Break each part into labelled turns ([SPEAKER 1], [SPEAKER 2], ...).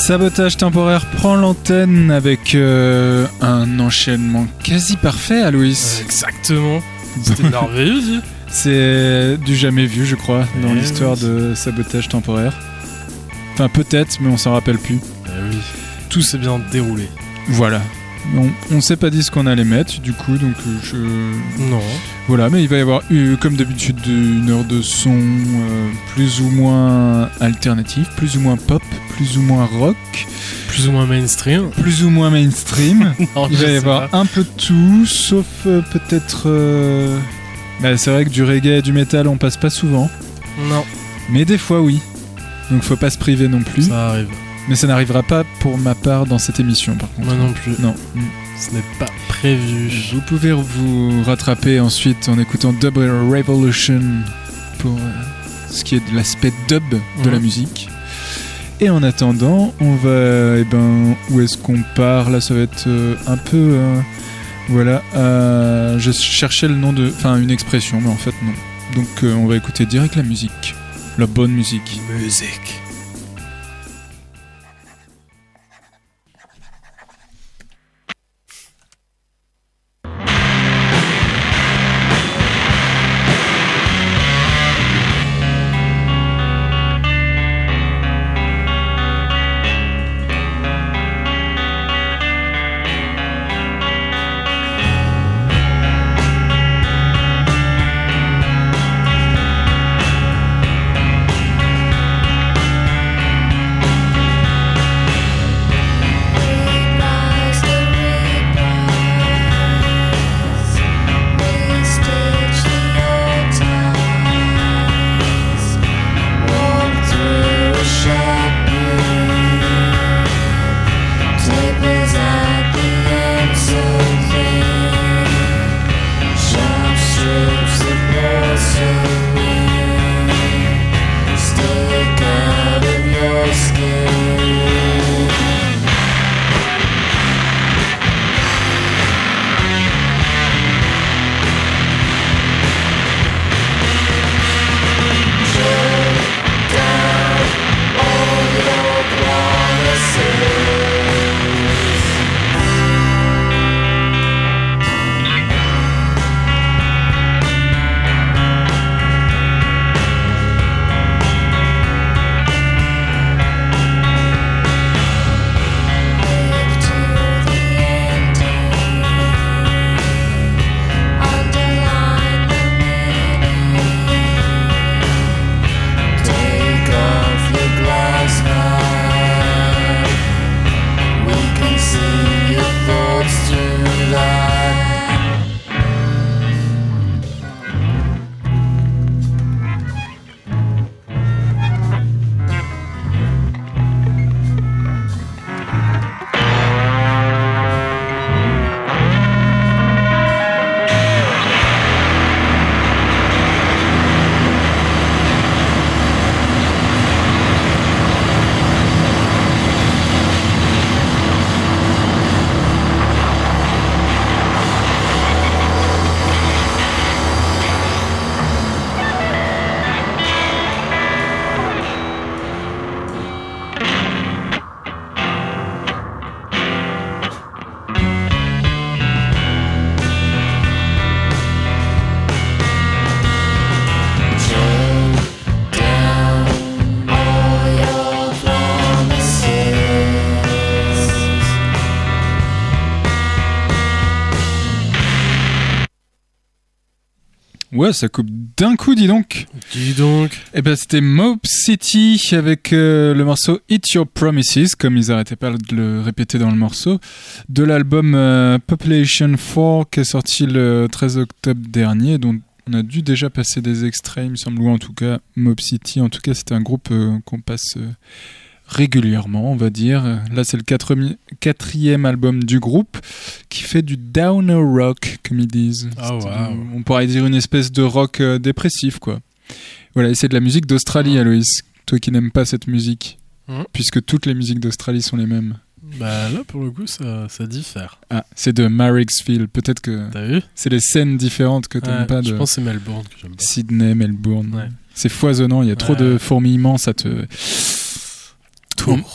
[SPEAKER 1] Sabotage temporaire prend l'antenne avec un enchaînement quasi parfait, Aloïs.
[SPEAKER 2] Exactement. C'était merveilleux.
[SPEAKER 1] C'est du jamais vu, je crois, dans l'histoire de Sabotage temporaire. Enfin, peut-être, mais on s'en rappelle plus.
[SPEAKER 2] Oui. Tout s'est bien déroulé.
[SPEAKER 1] Voilà. On s'est pas dit ce qu'on allait mettre, du coup, donc
[SPEAKER 2] Non.
[SPEAKER 1] Voilà, mais il va y avoir, comme d'habitude, une heure de son plus ou moins alternatif, plus ou moins pop, plus ou moins rock.
[SPEAKER 2] Plus ou moins mainstream.
[SPEAKER 1] Plus ou moins mainstream.
[SPEAKER 2] Non,
[SPEAKER 1] il va y avoir un peu de tout, sauf peut-être... c'est vrai que du reggae et du métal, on passe pas souvent.
[SPEAKER 2] Non.
[SPEAKER 1] Mais des fois, oui. Donc faut pas se priver non plus.
[SPEAKER 2] Ça arrive.
[SPEAKER 1] Mais ça n'arrivera pas pour ma part dans cette émission, par contre.
[SPEAKER 2] Moi non plus.
[SPEAKER 1] Non.
[SPEAKER 2] Ce n'est pas prévu.
[SPEAKER 1] Vous pouvez vous rattraper ensuite en écoutant Dub Revolution pour ce qui est de l'aspect dub de la musique. Et en attendant, on va... où est-ce qu'on part ? Là, ça va être un peu... voilà. Je cherchais le nom de... Enfin, une expression, mais en fait, non. Donc, on va écouter direct la musique. La bonne musique.
[SPEAKER 2] Musique.
[SPEAKER 1] Ouais, ça coupe d'un coup, dis donc.
[SPEAKER 2] Dis donc.
[SPEAKER 1] Eh ben, c'était Mob City avec le morceau Eat Your Promises, comme ils arrêtaient pas de le répéter dans le morceau, de l'album Population 4 qui est sorti le 13 octobre dernier, dont on a dû déjà passer des extraits, il me semble, ou en tout cas Mob City. En tout cas, c'était un groupe qu'on passe régulièrement, on va dire. Là, c'est le quatrième album du groupe qui fait du downer rock, comme ils disent.
[SPEAKER 2] Oh, wow.
[SPEAKER 1] On pourrait dire une espèce de rock dépressif, quoi. Voilà, et c'est de la musique d'Australie, Aloïs. Toi qui n'aimes pas cette musique, puisque toutes les musiques d'Australie sont les mêmes.
[SPEAKER 2] Bah là, pour le coup, ça diffère.
[SPEAKER 1] Ah, c'est de Marricksville. Peut-être que
[SPEAKER 2] t'as vu,
[SPEAKER 1] c'est les scènes différentes que t'aimes pas.
[SPEAKER 2] Je pense que c'est Melbourne que j'aime pas.
[SPEAKER 1] Sydney, Melbourne.
[SPEAKER 2] Ouais.
[SPEAKER 1] C'est foisonnant, il y a trop de fourmillements, ça te...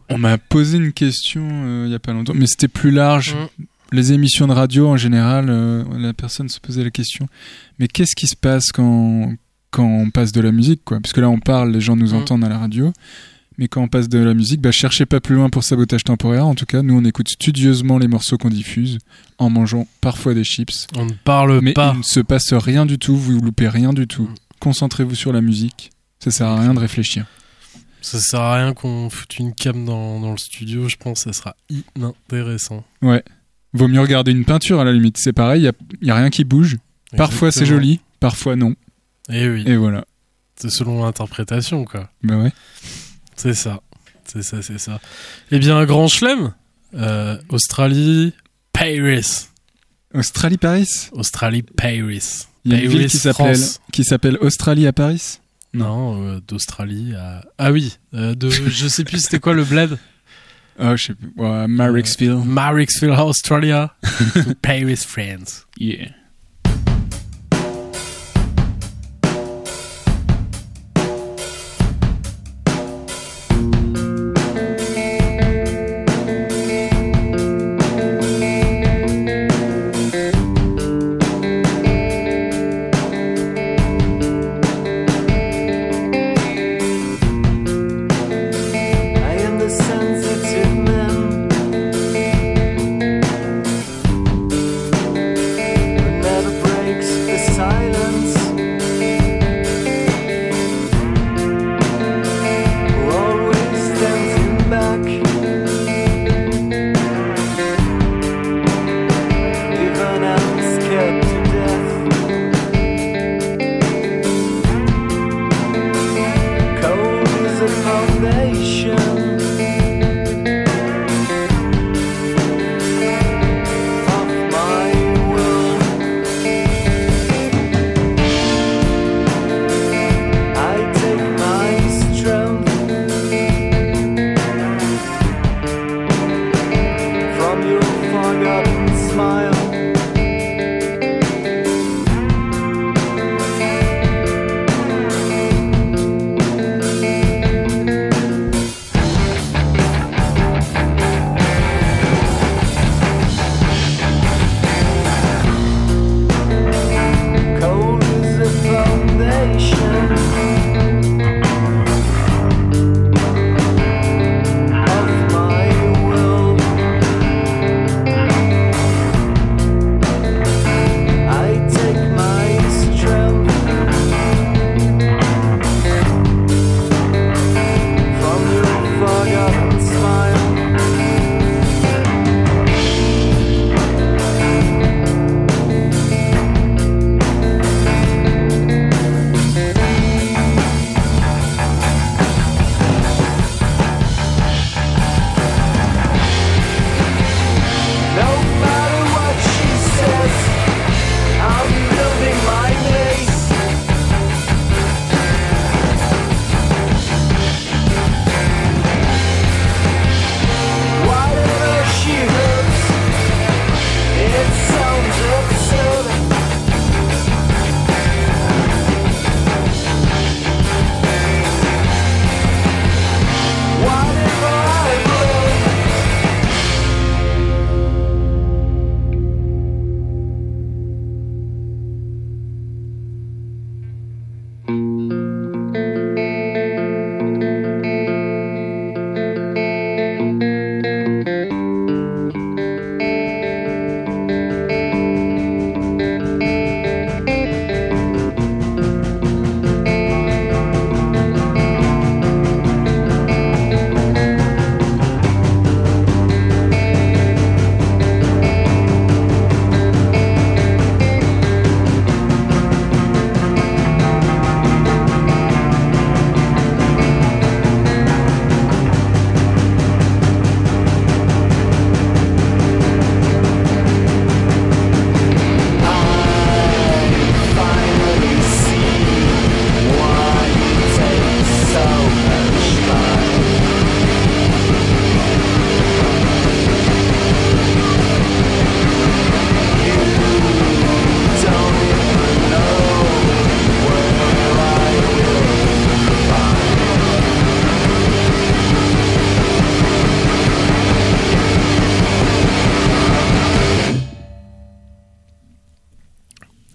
[SPEAKER 1] On m'a posé une question il y a pas longtemps, mais c'était plus large.
[SPEAKER 2] Mm.
[SPEAKER 1] Les émissions de radio, en général, la personne se posait la question, mais qu'est-ce qui se passe quand on passe de la musique, quoi? Parce que là, on parle, les gens nous entendent à la radio, mais quand on passe de la musique, cherchez pas plus loin pour Sabotage Temporaire. En tout cas, nous, on écoute studieusement les morceaux qu'on diffuse, en mangeant parfois des chips.
[SPEAKER 2] On ne parle
[SPEAKER 1] Mais
[SPEAKER 2] pas.
[SPEAKER 1] il ne se passe rien du tout, vous loupez rien du tout. Concentrez-vous sur la musique, ça sert à rien de réfléchir.
[SPEAKER 2] Ça sert à rien qu'on foute une cam dans le studio, je pense que ça sera inintéressant.
[SPEAKER 1] Ouais. Vaut mieux regarder une peinture à la limite, c'est pareil, il y a rien qui bouge. Parfois c'est
[SPEAKER 2] Exactement.
[SPEAKER 1] joli, parfois non.
[SPEAKER 2] Et oui,
[SPEAKER 1] Et voilà.
[SPEAKER 2] c'est selon l'interprétation, quoi.
[SPEAKER 1] Bah ouais.
[SPEAKER 2] C'est ça. Eh bien, un grand chelem. Australie, Paris.
[SPEAKER 1] Australie-Paris.
[SPEAKER 2] Australie, Paris.
[SPEAKER 1] Il y a une ville
[SPEAKER 2] France.
[SPEAKER 1] qui s'appelle Australie à Paris.
[SPEAKER 2] Non, d'Australie à... Ah oui, je sais plus c'était quoi le bled.
[SPEAKER 1] Oh, je sais plus. Ouais, Marricksville.
[SPEAKER 2] Marricksville, Australia. To Paris, France.
[SPEAKER 1] Yeah.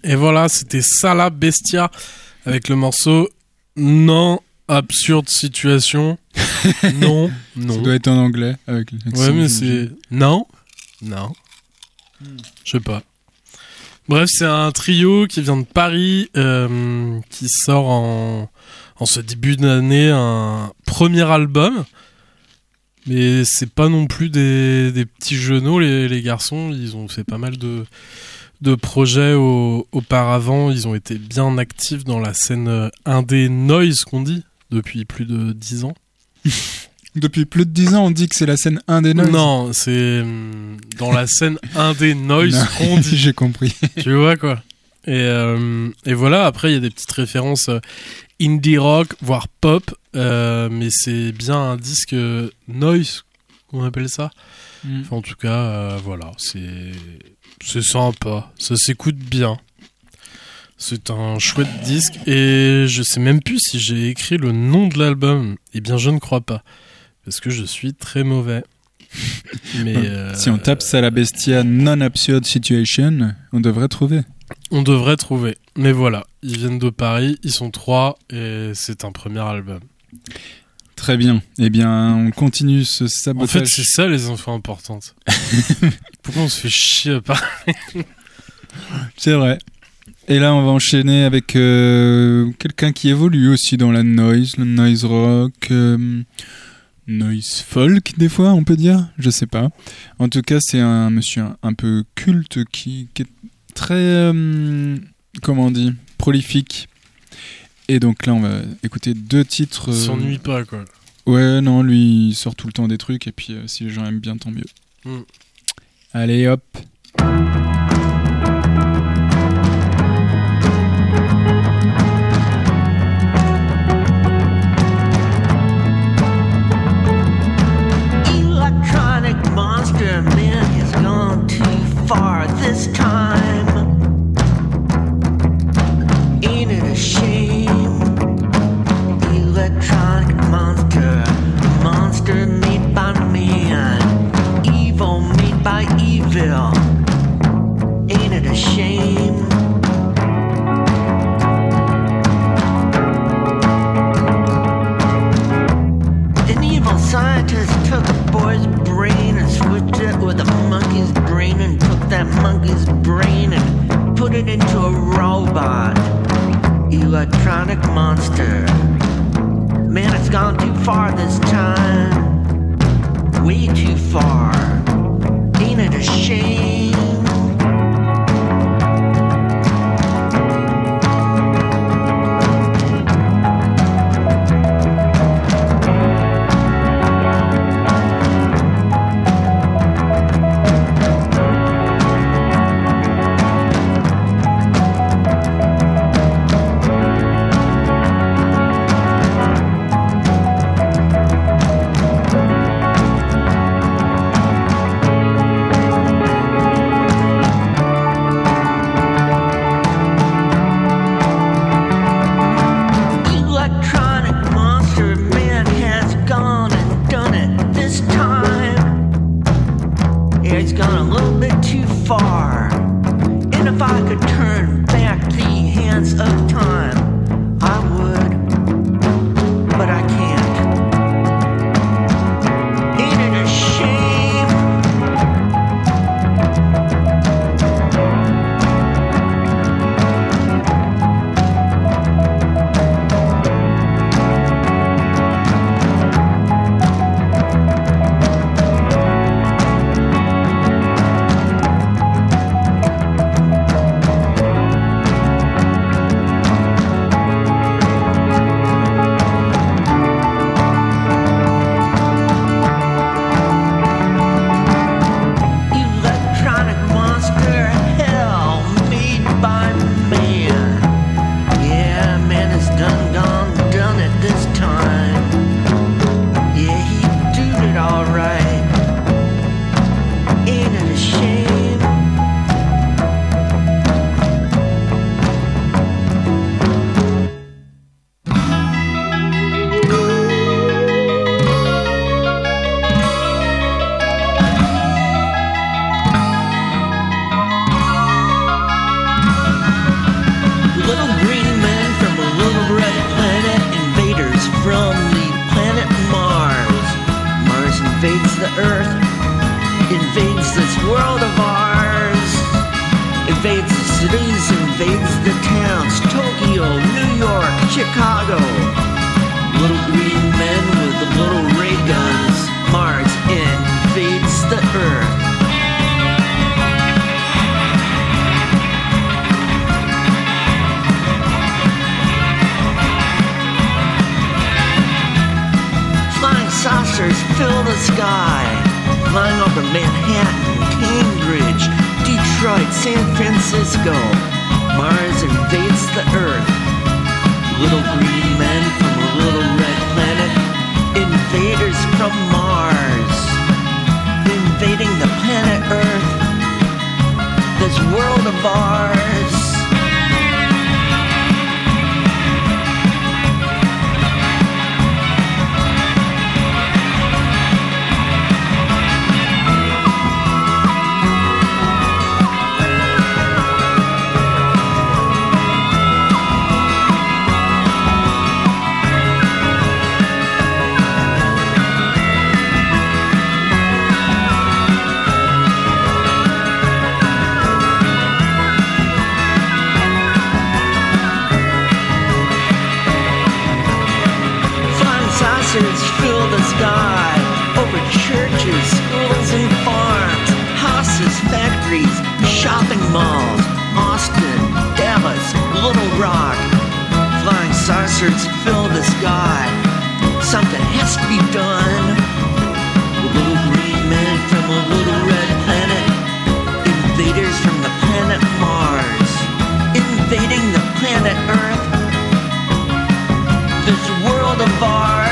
[SPEAKER 2] Et voilà, c'était Sala Bestia avec le morceau Non, absurde situation. Non.
[SPEAKER 1] Ça doit être en anglais. Avec
[SPEAKER 2] ouais, mais c'est... Non. Je sais pas. Bref, c'est un trio qui vient de Paris, qui sort en ce début d'année un premier album. Mais c'est pas non plus des petits genoux, les garçons. Ils ont fait pas mal de projets auparavant. Ils ont été bien actifs dans la scène indé noise, qu'on dit, depuis plus de 10 ans.
[SPEAKER 1] Depuis plus de 10 ans, on dit que c'est la scène indé noise.
[SPEAKER 2] Non, c'est dans la scène indé noise qu'on dit.
[SPEAKER 1] J'ai compris.
[SPEAKER 2] Tu vois, quoi. Et voilà, après, il y a des petites références indie rock, voire pop, mais c'est bien un disque noise, on appelle ça. Enfin, en tout cas, voilà, c'est sympa, ça s'écoute bien. C'est un chouette disque, et je sais même plus si j'ai écrit le nom de l'album. Eh bien, je ne crois pas, parce que je suis très mauvais. Mais
[SPEAKER 1] si on tape Sala Bestia Non Absurd Situation, on devrait trouver.
[SPEAKER 2] Mais voilà, ils viennent de Paris, ils sont 3 et c'est un premier album.
[SPEAKER 1] Très bien. Eh bien, on continue ce sabotage.
[SPEAKER 2] En fait, c'est ça les infos importantes. Pourquoi on se fait chier à parler?
[SPEAKER 1] C'est vrai. Et là, on va enchaîner avec quelqu'un qui évolue aussi dans la noise, le noise rock, noise folk, des fois, on peut dire. Je sais pas. En tout cas, c'est un monsieur un peu culte qui est très, comment on dit, prolifique. Et donc là, on va écouter 2 titres.
[SPEAKER 2] Il s'ennuie pas, quoi.
[SPEAKER 1] Ouais, non, lui, il sort tout le temps des trucs. Et puis, si les gens aiment bien, tant mieux. Allez, hop.
[SPEAKER 3] Electronic monster man has gone too far this time. Ain't it a shame? Electronic monster made by man, evil made by evil. Ain't it a shame? An evil scientist took a boy's brain and switched it with a monkey's brain and took that monkey's brain and put it into a robot. Electronic monster. Man, it's gone too far this time. Way too far. Ain't it a shame? invades the towns, Tokyo, New York, Chicago. Little green men with little ray guns, Mars invades the Earth. Flying saucers fill the sky, flying over Manhattan, Cambridge, Detroit, San Francisco. Mars invades the Earth. Little green men from a little red planet, invaders from Mars, invading the planet Earth, this world of ours. Fill the sky over churches, schools and farms, houses, factories, shopping malls, Austin, Dallas, Little Rock. Flying saucers fill the sky. Something has to be done. Little green men from a little red planet, invaders from the planet Mars, invading the planet Earth, this world of ours.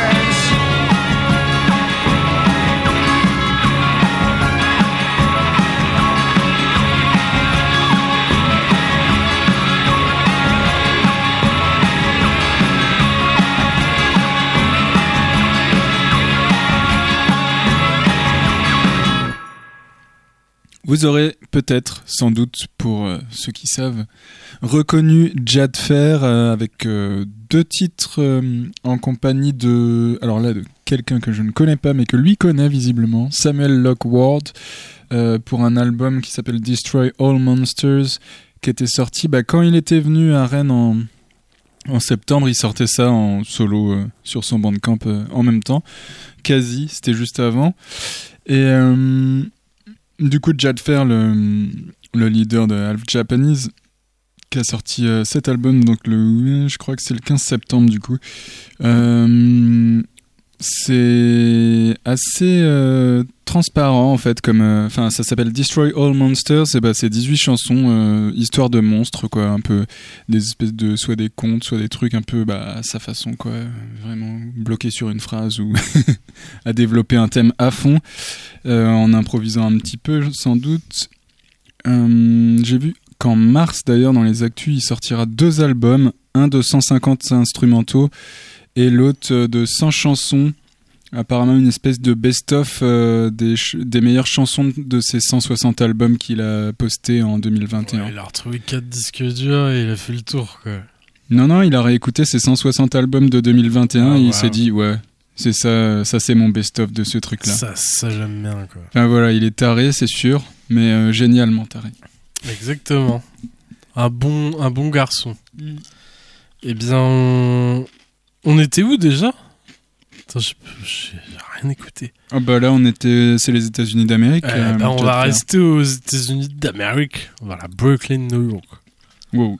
[SPEAKER 1] Vous aurez peut-être, sans doute, pour ceux qui savent, reconnu Jad Fair avec 2 titres en compagnie de quelqu'un que je ne connais pas mais que lui connaît visiblement, Samuel Locke Ward, pour un album qui s'appelle Destroy All Monsters, qui était sorti quand il était venu à Rennes en septembre. Il sortait ça en solo sur son Bandcamp en même temps, c'était juste avant. Et du coup, Jad Fair, le leader de Half Japanese, qui a sorti cet album, donc je crois que c'est le 15 septembre du coup. C'est assez transparent en fait, comme ça s'appelle Destroy All Monsters, et c'est 18 chansons, histoire de monstres quoi, un peu des espèces de soit des contes, soit des trucs un peu à sa façon quoi, vraiment bloqué sur une phrase ou à développer un thème à fond, en improvisant un petit peu sans doute. J'ai vu qu'en mars d'ailleurs dans les actus il sortira 2 albums, un de 150 instrumentaux et l'autre de 100 chansons, apparemment une espèce de best-of des meilleures chansons de ses 160 albums qu'il a postés en 2021.
[SPEAKER 2] Ouais, il a retrouvé 4 disques durs et il a fait le tour quoi.
[SPEAKER 1] Non, il a réécouté ses 160 albums de 2021 et il s'est dit ouais, c'est ça c'est mon best-of de ce truc-là.
[SPEAKER 2] Ça j'aime bien quoi.
[SPEAKER 1] Enfin voilà, il est taré c'est sûr, mais génialement taré.
[SPEAKER 2] Exactement. Un bon garçon. Eh bien, on était où déjà ? Attends, j'ai rien écouté.
[SPEAKER 1] Ah là c'est les États-Unis d'Amérique.
[SPEAKER 2] On va rester aux États-Unis d'Amérique. Voilà, Brooklyn, New York.
[SPEAKER 1] Wow.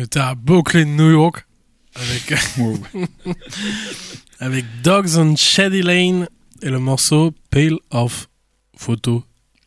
[SPEAKER 2] C'était à Brooklyn, New York, avec
[SPEAKER 1] Wow.
[SPEAKER 2] avec Dogs on Shady Lane et le morceau Pale of Photo.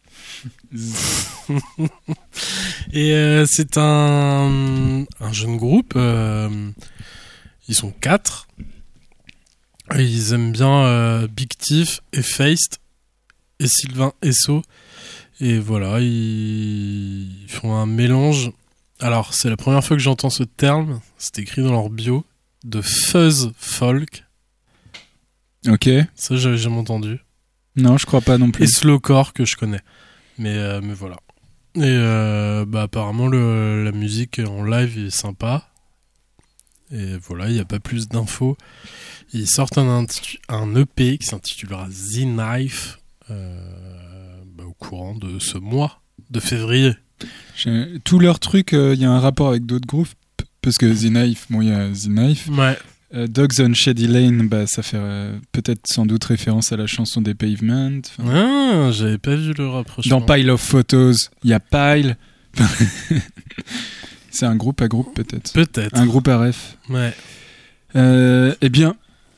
[SPEAKER 2] Et c'est un jeune groupe. Ils sont 4. Et ils aiment bien Big Thief, Effaced et Sylvain Esso. Et voilà, ils font un mélange. Alors, c'est la première fois que j'entends ce terme. C'est écrit dans leur bio. De fuzz folk.
[SPEAKER 1] Ok.
[SPEAKER 2] Ça, j'avais jamais entendu.
[SPEAKER 1] Non, je crois pas non plus.
[SPEAKER 2] Et slowcore que je connais. Mais voilà. Et apparemment, la musique en live est sympa. Et voilà, il n'y a pas plus d'infos. Ils sortent un EP qui s'intitulera The Knife au courant de ce mois de février.
[SPEAKER 1] Tous leurs trucs, il y a un rapport avec d'autres groupes. Parce que The Knife, bon, il y a The Knife.
[SPEAKER 2] Ouais.
[SPEAKER 1] Dogs on Shady Lane, ça fait peut-être sans doute référence à la chanson des Pavement.
[SPEAKER 2] Ah, j'avais pas vu le rapprochement.
[SPEAKER 1] Dans Pile of Photos, il y a Pile. C'est un groupe à groupe peut-être.
[SPEAKER 2] Peut-être.
[SPEAKER 1] Un groupe à ref.
[SPEAKER 2] Ouais.
[SPEAKER 1] Eh bien,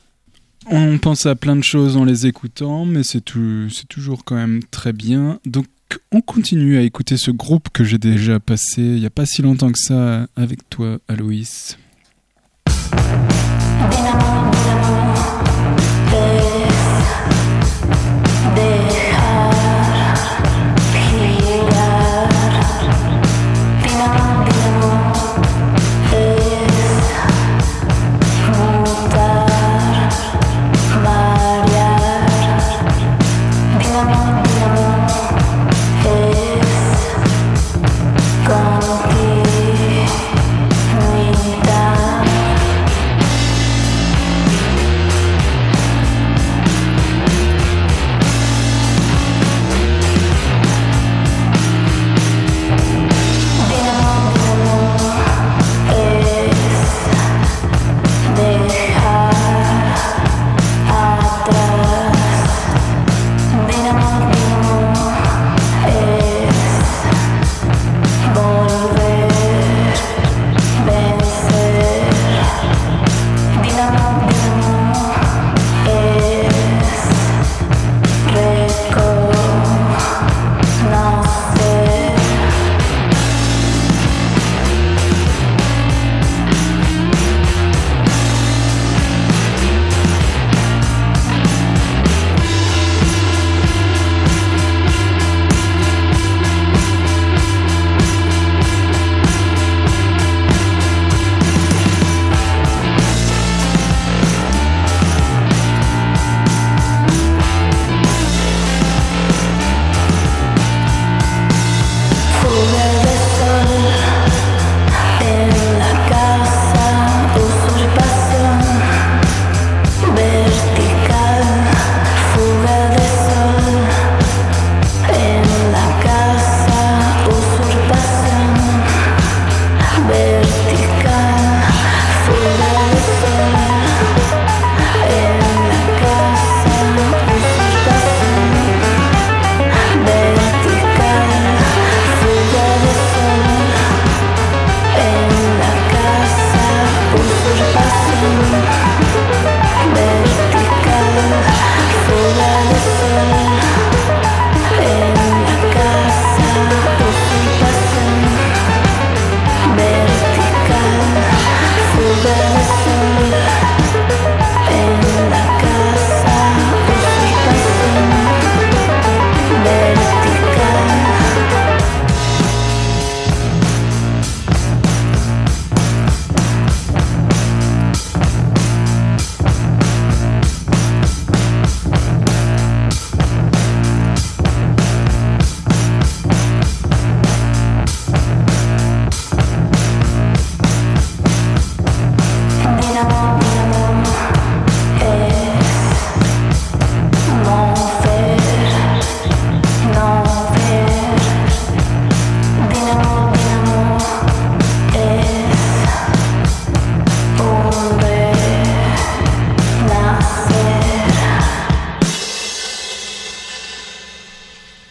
[SPEAKER 1] on pense à plein de choses en les écoutant, mais c'est toujours quand même très bien. Donc, on continue à écouter ce groupe que j'ai déjà passé il n'y a pas si longtemps que ça avec toi, Aloïs.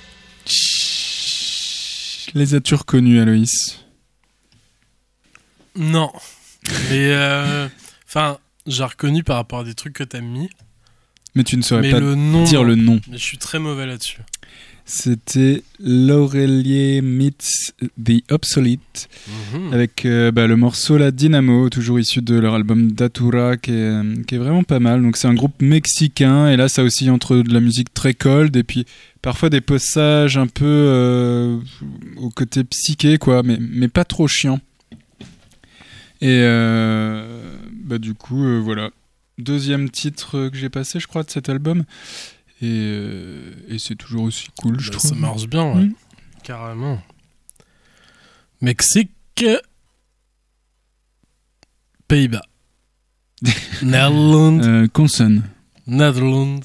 [SPEAKER 1] Les as-tu reconnus, Aloïs ?
[SPEAKER 2] Non. Mais, enfin, j'ai reconnu par rapport à des trucs que t'as mis.
[SPEAKER 1] Mais tu ne saurais
[SPEAKER 2] Mais
[SPEAKER 1] pas
[SPEAKER 2] le nom,
[SPEAKER 1] dire le nom.
[SPEAKER 2] Mais je suis très mauvais là-dessus.
[SPEAKER 1] C'était Laurelier Meets the Obsolete, avec le morceau La Dynamo, toujours issu de leur album Datura, qui est vraiment pas mal. Donc c'est un groupe mexicain, et là ça oscille entre de la musique très cold, et puis parfois des passages un peu au côté psyché, quoi, mais pas trop chiant. Et du coup, voilà. Deuxième titre que j'ai passé, je crois, de cet album. Et c'est toujours aussi cool, je trouve.
[SPEAKER 2] Ça marche bien, ouais. Carrément. Mexique. Pays-Bas. Netherlands.
[SPEAKER 1] Consonne.
[SPEAKER 2] Netherlands.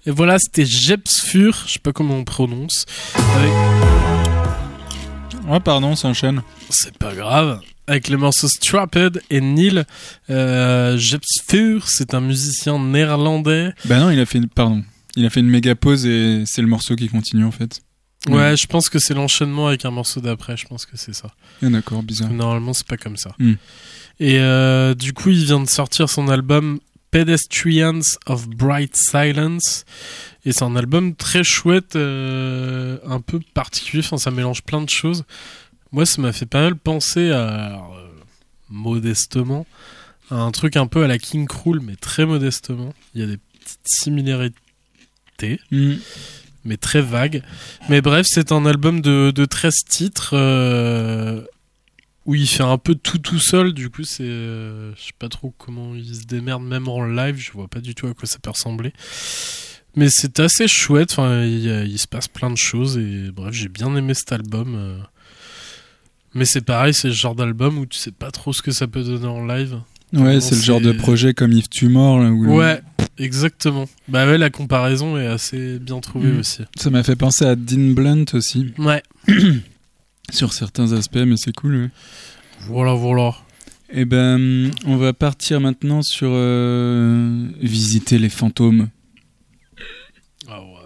[SPEAKER 2] Et voilà, c'était Jepsfur, je sais pas comment on prononce. Avec...
[SPEAKER 1] Oh pardon, ça enchaîne.
[SPEAKER 2] C'est pas grave. Avec les morceaux Strapped et Neil. Jepsfur, c'est un musicien néerlandais.
[SPEAKER 1] Bah non, il a fait une méga pause et c'est le morceau qui continue en fait.
[SPEAKER 2] Ouais, je pense que c'est l'enchaînement avec un morceau d'après, je pense que c'est ça.
[SPEAKER 1] Ah, d'accord, bizarre.
[SPEAKER 2] Normalement, c'est pas comme ça.
[SPEAKER 1] Mm.
[SPEAKER 2] Et du coup, il vient de sortir son album Pedestrians of Bright Silence. Et c'est un album très chouette, un peu particulier, enfin, ça mélange plein de choses. Moi, ça m'a fait pas mal penser modestement, à un truc un peu à la King Krul, mais très modestement. Il y a des petites similarités. Mais très vague. Mais bref, c'est un album de 13 titres où il fait un peu tout seul. Du coup, c'est je sais pas trop comment il se démerde, même en live, je vois pas du tout à quoi ça peut ressembler. Mais c'est assez chouette, enfin, il se passe plein de choses et bref, j'ai bien aimé cet album. Mais c'est pareil, c'est le genre d'album où tu sais pas trop ce que ça peut donner en live.
[SPEAKER 1] Ouais, c'est le genre de projet comme If Tu Mords. Là, où
[SPEAKER 2] ouais, exactement. Bah ouais, la comparaison est assez bien trouvée aussi.
[SPEAKER 1] Ça m'a fait penser à Dean Blunt aussi.
[SPEAKER 2] Ouais.
[SPEAKER 1] Sur certains aspects, mais c'est cool. Ouais.
[SPEAKER 2] Voilà.
[SPEAKER 1] Et ben, on va partir maintenant sur visiter les fantômes.
[SPEAKER 2] Ah ouais.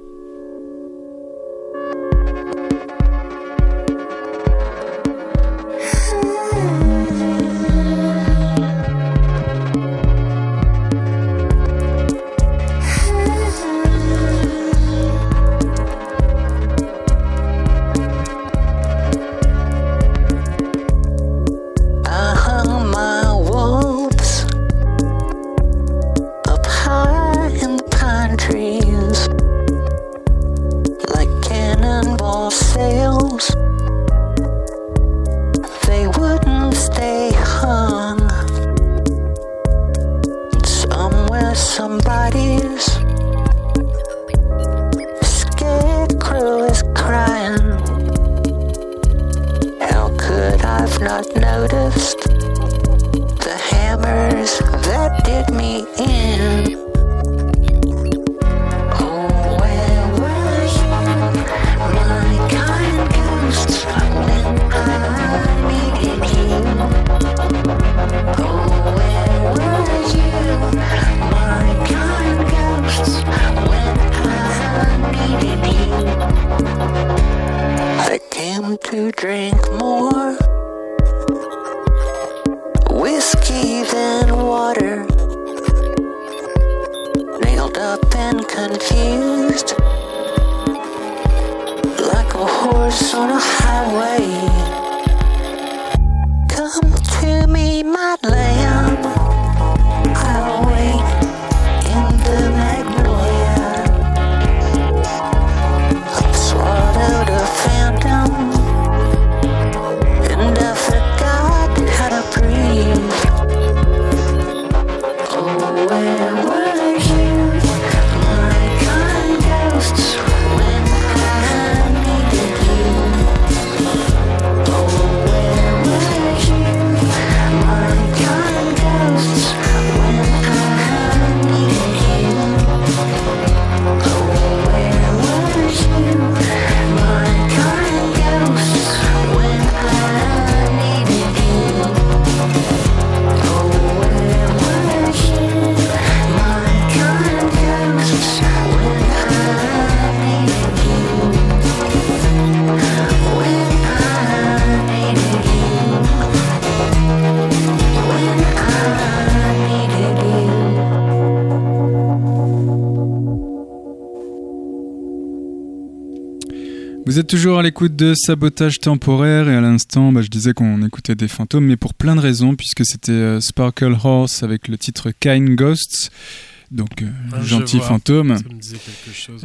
[SPEAKER 1] Vous êtes toujours à l'écoute de Sabotage Temporaire et à l'instant, je disais qu'on écoutait des fantômes, mais pour plein de raisons, puisque c'était Sparkle Horse avec le titre Kind Ghosts, donc gentil fantôme.
[SPEAKER 2] Ça me disait quelque chose.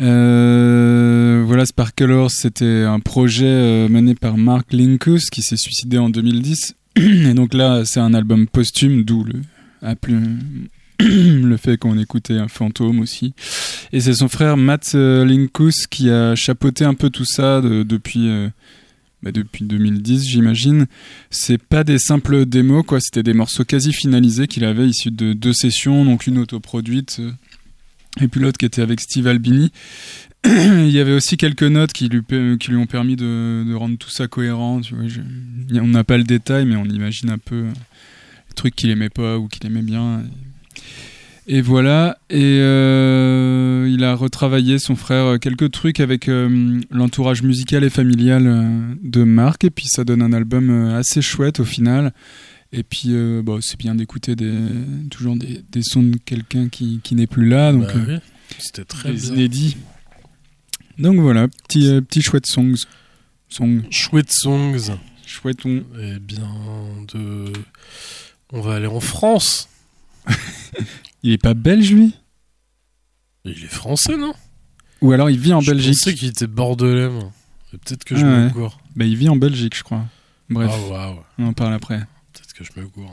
[SPEAKER 1] Voilà, Sparkle Horse, c'était un projet mené par Mark Linkous qui s'est suicidé en 2010, et donc là, c'est un album posthume, d'où le fait qu'on écoutait un fantôme aussi. Et c'est son frère Matt Linkous qui a chapeauté un peu tout ça depuis 2010, j'imagine. C'est pas des simples démos, quoi. C'était des morceaux quasi finalisés qu'il avait issus de 2 sessions, donc une autoproduite Et puis l'autre qui était avec Steve Albini. Il y avait aussi quelques notes qui lui ont permis de rendre tout ça cohérent. Tu vois, on n'a pas le détail, mais on imagine un peu les trucs qu'il aimait pas ou qu'il aimait bien. Et voilà. Et il a retravaillé, son frère, quelques trucs avec l'entourage musical et familial de Marc. Et puis ça donne un album assez chouette au final. Et puis c'est bien d'écouter toujours des sons de quelqu'un qui n'est plus là. Donc,
[SPEAKER 2] oui. C'était très bien.
[SPEAKER 1] Inédits. Donc voilà, petit chouette songs.
[SPEAKER 2] Chouette songs.
[SPEAKER 1] Chouette on.
[SPEAKER 2] Eh bien, on va aller en France.
[SPEAKER 1] Il est pas belge, lui?
[SPEAKER 2] Il est français, non?
[SPEAKER 1] Ou alors il vit en Belgique.
[SPEAKER 2] Je pensais qu'il était bordelais, moi. Peut-être que je me gourre.
[SPEAKER 1] Bah, il vit en Belgique, je crois. Bref,
[SPEAKER 2] ouais.
[SPEAKER 1] On en parle après.
[SPEAKER 2] Peut-être que je me gourre.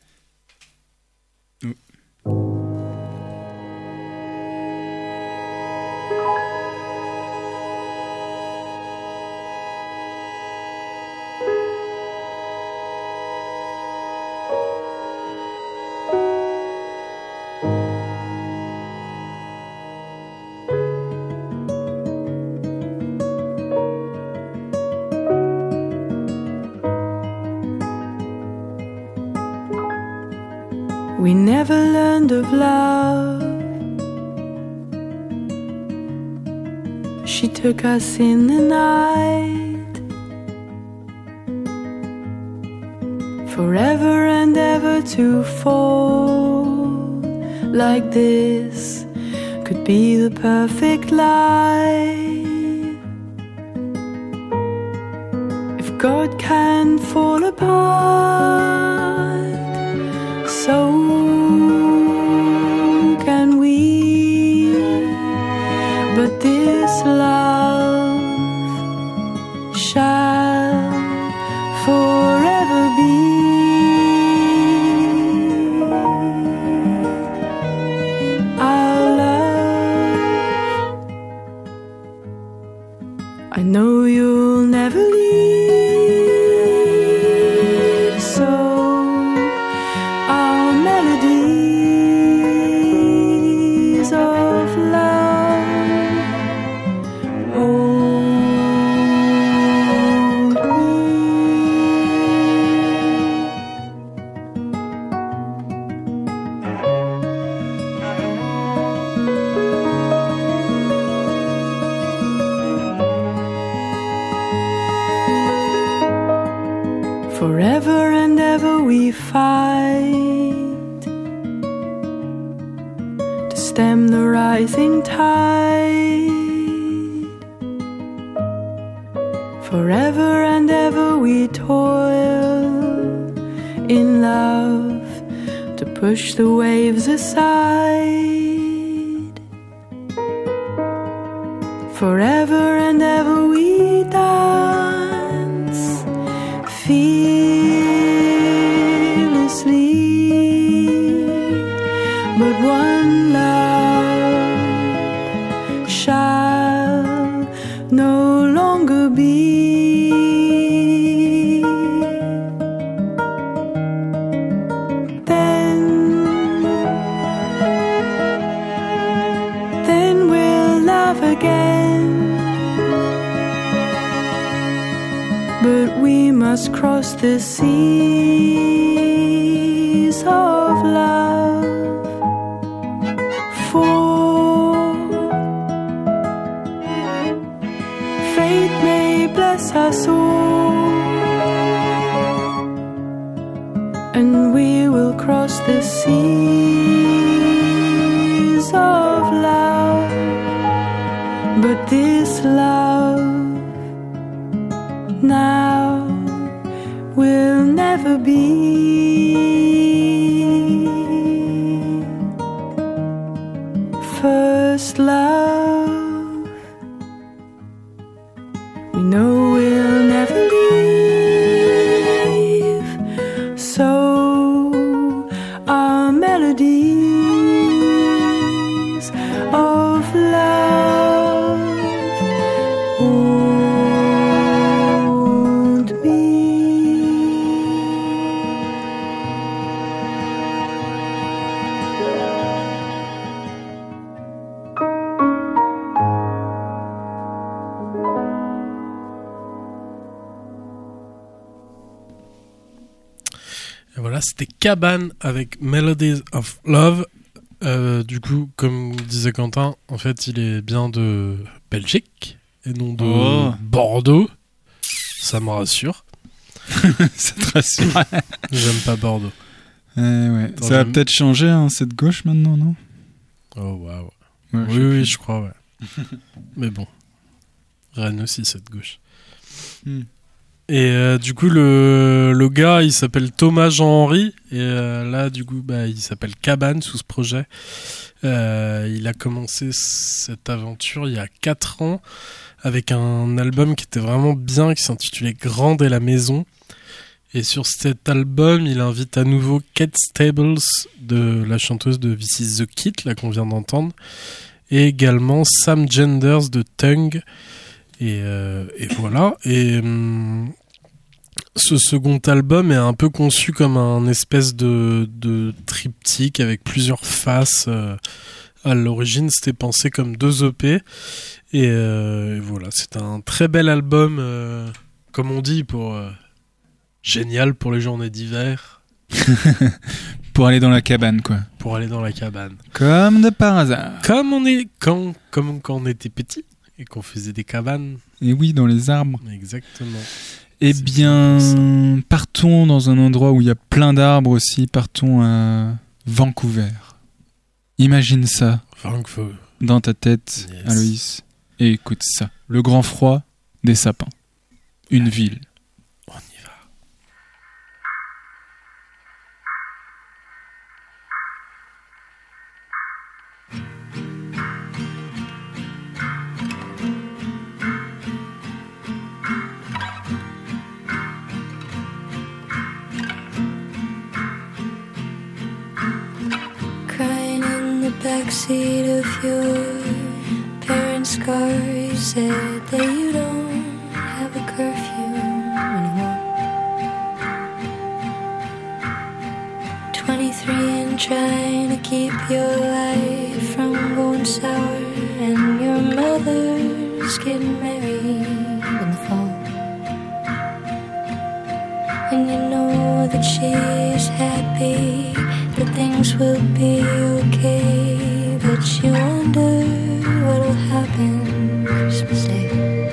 [SPEAKER 4] We never learned of love. She took us in the night, forever and ever to fall like this could be the perfect life. If God can fall apart, so can we, but this love shall forever be. Our love, I know you'll never leave, so our melodies of love hold me. Forever and ever we fight to stem the rising tide. Forever and ever we toil in love to push the waves aside. Forever and ever we dance fearlessly, but one love shall no longer be. Then we'll love again, but we must cross the seas of love. For fate may bless us all, and we will cross the seas of love. But this love now will never be. First love, we know we'll never leave, so our melodies of love hold me.
[SPEAKER 2] Voilà, c'était Cabane avec Melodies of Love. Du coup, comme disait Quentin, en fait, il est bien de Belgique et non de Bordeaux. Ça me rassure.
[SPEAKER 1] Ça te rassure.
[SPEAKER 2] J'aime pas Bordeaux.
[SPEAKER 1] Ouais.
[SPEAKER 2] Attends,
[SPEAKER 1] Ça va peut-être changer, hein, cette gauche maintenant, non?
[SPEAKER 2] Oh, waouh.
[SPEAKER 1] Ouais,
[SPEAKER 2] Oui, je crois, ouais. Mais bon. Rennes aussi, cette gauche. Et du coup, le gars, il s'appelle Thomas Jean-Henri. Et là, du coup, il s'appelle Cabane sous ce projet. Il a commencé cette aventure il y a 4 ans avec un album qui était vraiment bien, qui s'intitulait Grande et la maison. Et sur cet album, il invite à nouveau Kate Stables, de la chanteuse de This Is The Kit, là qu'on vient d'entendre. Et également Sam Genders de Tongue. Et voilà. Et ce second album est un peu conçu comme un espèce de triptyque avec plusieurs faces. À l'origine, c'était pensé comme 2 EP. Et voilà, c'est un très bel album, comme on dit, génial pour les journées d'hiver.
[SPEAKER 1] Pour aller dans la cabane, quoi.
[SPEAKER 2] Pour aller dans la cabane.
[SPEAKER 1] Comme de par hasard.
[SPEAKER 2] Comme quand on était petit. Et qu'on faisait des cabanes.
[SPEAKER 1] Et oui, dans les arbres.
[SPEAKER 2] Exactement.
[SPEAKER 1] Eh bien, partons dans un endroit où il y a plein d'arbres aussi. Partons à Vancouver. Imagine ça.
[SPEAKER 2] Vancouver.
[SPEAKER 1] Dans ta tête,
[SPEAKER 2] Yes.
[SPEAKER 1] Aloïs. Et écoute ça. Le grand froid des sapins. Une ville.
[SPEAKER 2] On y va.
[SPEAKER 5] Crying in the backseat of your parents' car, you said that you don't have a curfew anymore. 23 and trying to keep your life from going sour, and your mother's getting married in the fall. And you know that she's happy, that things will be okay, but you wonder what'll happen Christmas Day.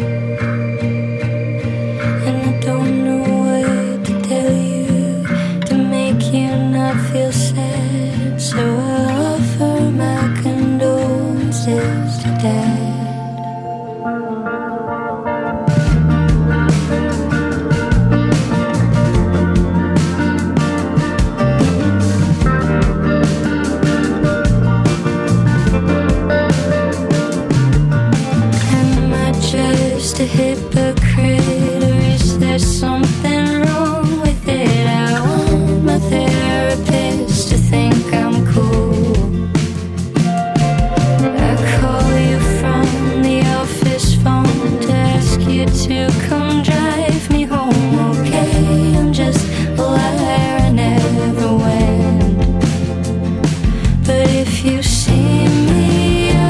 [SPEAKER 5] And I don't know what to tell you to make you not feel sad, so I offer my condolences to Dad. A hypocrite, or is there something wrong with it? I want my therapist to think I'm cool. I call you from the office phone to ask you to come drive me home. Okay, I'm just a liar, I never went. But if you see me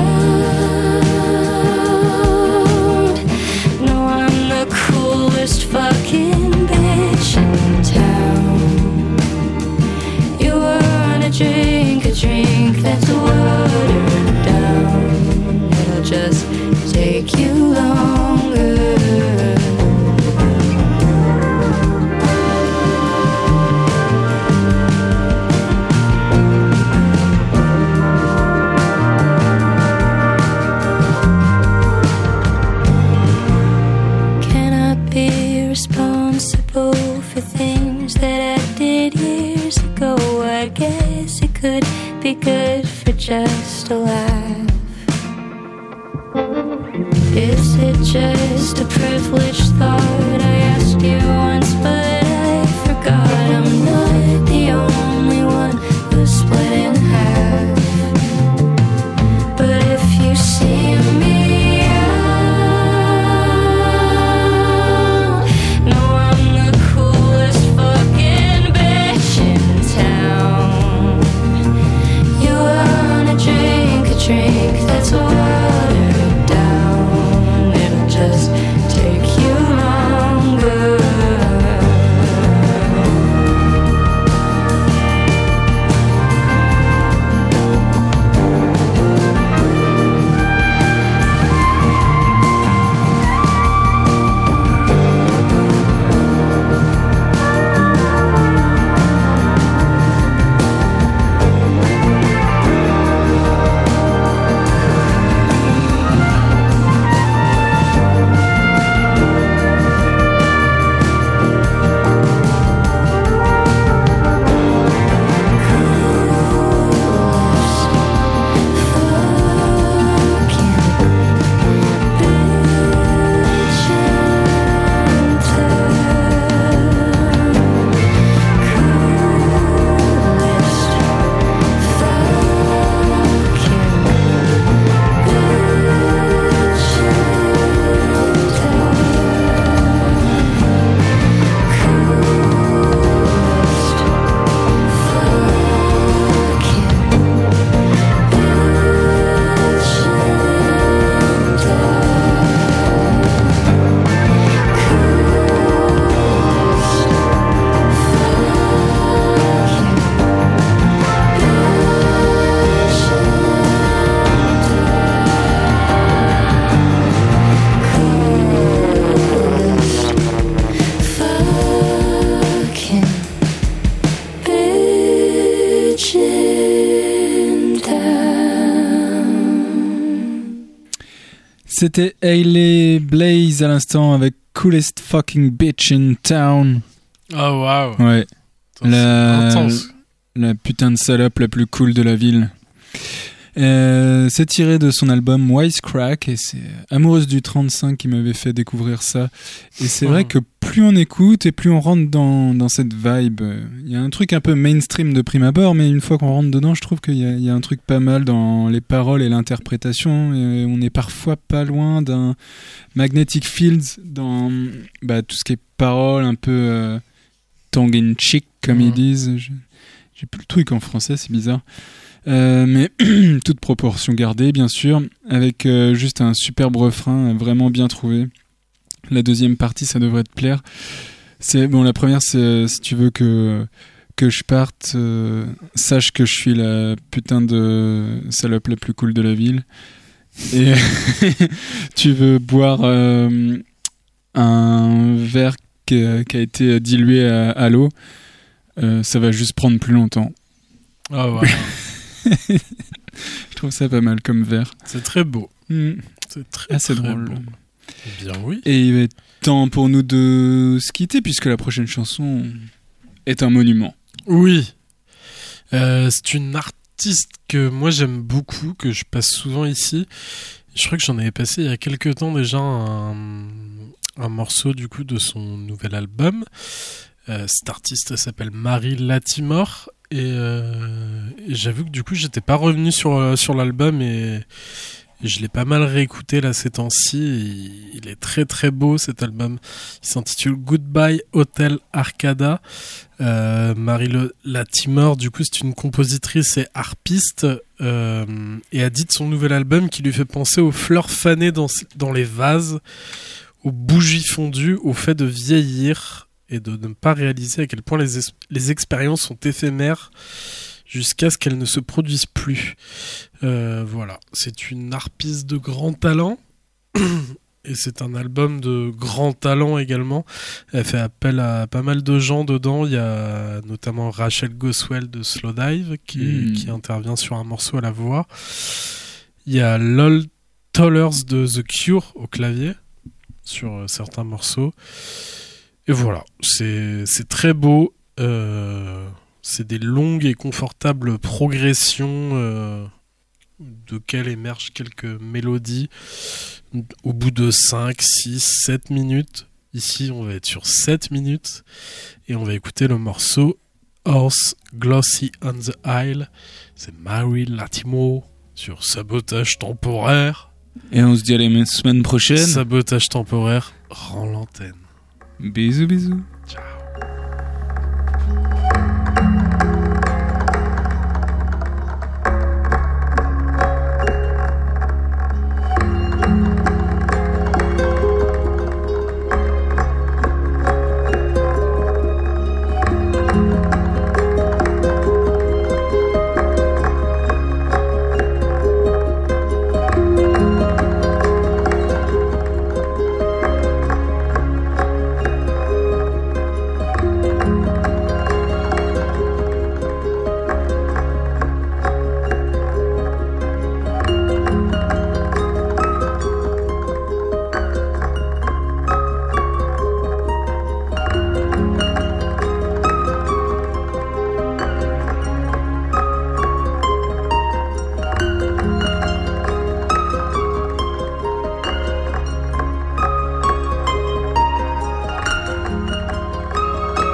[SPEAKER 5] fucking bitch in town. You wanna drink a drink that's watered down. It'll just take you longer. Responsible for things that I did years ago. I guess it could be good for just a laugh. Is it just a privileged thought? I asked you once, but I forgot. I'm not the only one who's split in half. But if you see me drink that's watered down, it'll just take you longer.
[SPEAKER 1] C'était Hailey Blaze à l'instant avec Coolest Fucking Bitch in Town.
[SPEAKER 2] Oh waouh.
[SPEAKER 1] Ouais.
[SPEAKER 2] C'est intense.
[SPEAKER 1] La putain de salope la plus cool de la ville. C'est tiré de son album Wisecrack et c'est Amoureuse du 35 qui m'avait fait découvrir ça. Et c'est vrai que plus on écoute et plus on rentre dans cette vibe. Il y a un truc un peu mainstream de prime abord, mais une fois qu'on rentre dedans, je trouve qu'il y a un truc pas mal dans les paroles et l'interprétation. Et on est parfois pas loin d'un Magnetic Fields dans tout ce qui est paroles un peu tongue in cheek, comme ils disent. J'ai plus le truc en français, c'est bizarre. Mais toute proportion gardée, bien sûr, avec juste un superbe refrain vraiment bien trouvé. La deuxième partie, ça devrait te plaire. La première, c'est si tu veux que je parte, sache que je suis la putain de salope la plus cool de la ville. Et tu veux boire un verre qui a été dilué à l'eau, ça va juste prendre plus longtemps.
[SPEAKER 2] Oh ouais.
[SPEAKER 1] Je trouve ça pas mal comme verre.
[SPEAKER 2] C'est très beau. C'est très
[SPEAKER 1] drôle.
[SPEAKER 2] Beau. Eh bien oui.
[SPEAKER 1] Et il va être temps pour nous de se quitter puisque la prochaine chanson est un monument.
[SPEAKER 2] Oui. C'est une artiste que moi j'aime beaucoup, que je passe souvent ici. Je crois que j'en avais passé il y a quelques temps déjà un morceau du coup de son nouvel album. Cette artiste elle s'appelle Marie Latimore. Et j'avoue que du coup j'étais pas revenu sur l'album et je l'ai pas mal réécouté là ces temps-ci. Il est très très beau cet album. Il s'intitule Goodbye Hotel Arcada. Marie Latimore du coup c'est une compositrice et harpiste et a dit de son nouvel album qui lui fait penser aux fleurs fanées dans les vases, aux bougies fondues, au fait de vieillir et de ne pas réaliser à quel point les expériences sont éphémères jusqu'à ce qu'elles ne se produisent plus. Voilà, c'est une harpiste de grand talent et c'est un album de grand talent également. Elle fait appel à pas mal de gens dedans. Il y a notamment Rachel Goswell de Slowdive qui intervient sur un morceau à la voix. Il y a Lol Tollers de The Cure au clavier sur certains morceaux. Et voilà, c'est très beau, c'est des longues et confortables progressions desquelles émergent quelques mélodies au bout de 5, 6, 7 minutes. Ici, on va être sur 7 minutes et on va écouter le morceau Horse Glossy on the Isle. C'est Marie Latimore sur Sabotage Temporaire.
[SPEAKER 1] Et on se dit à la semaine prochaine.
[SPEAKER 2] Sabotage Temporaire rend l'antenne.
[SPEAKER 1] Bisous, bisous.
[SPEAKER 2] Ciao.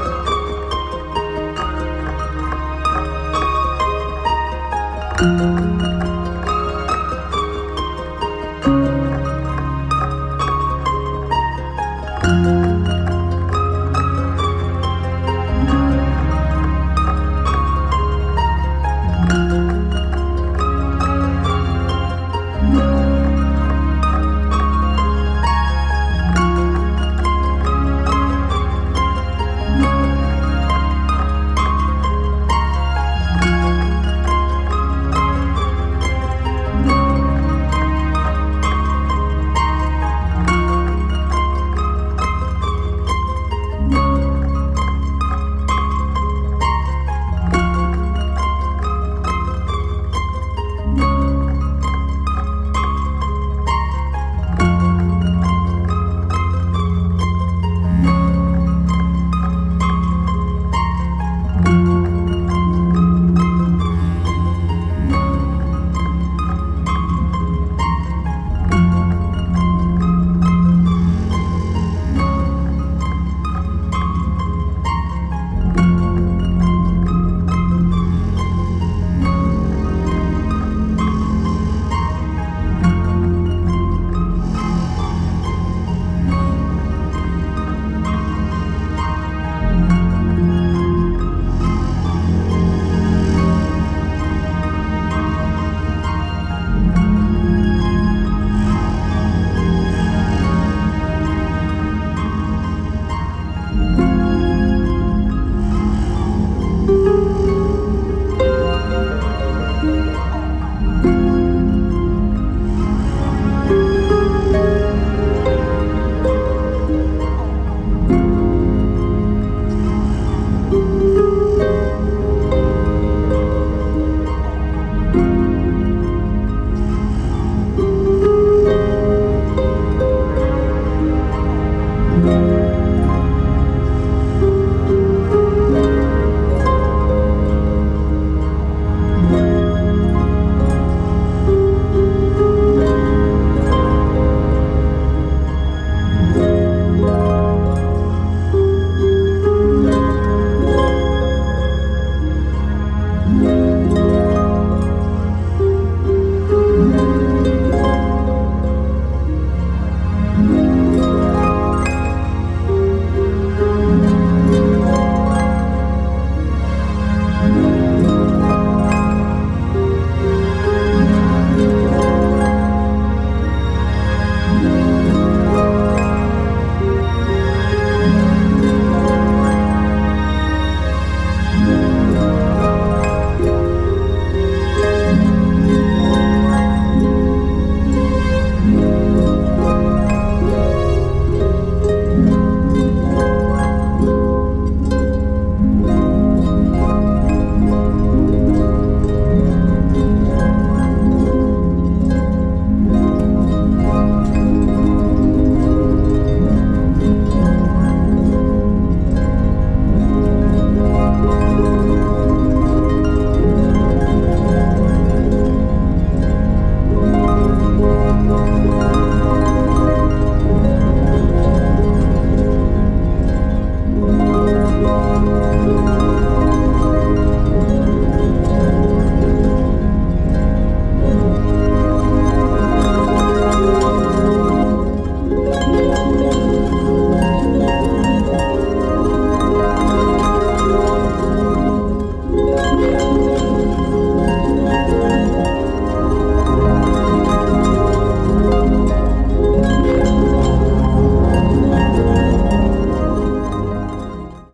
[SPEAKER 4] Thank you.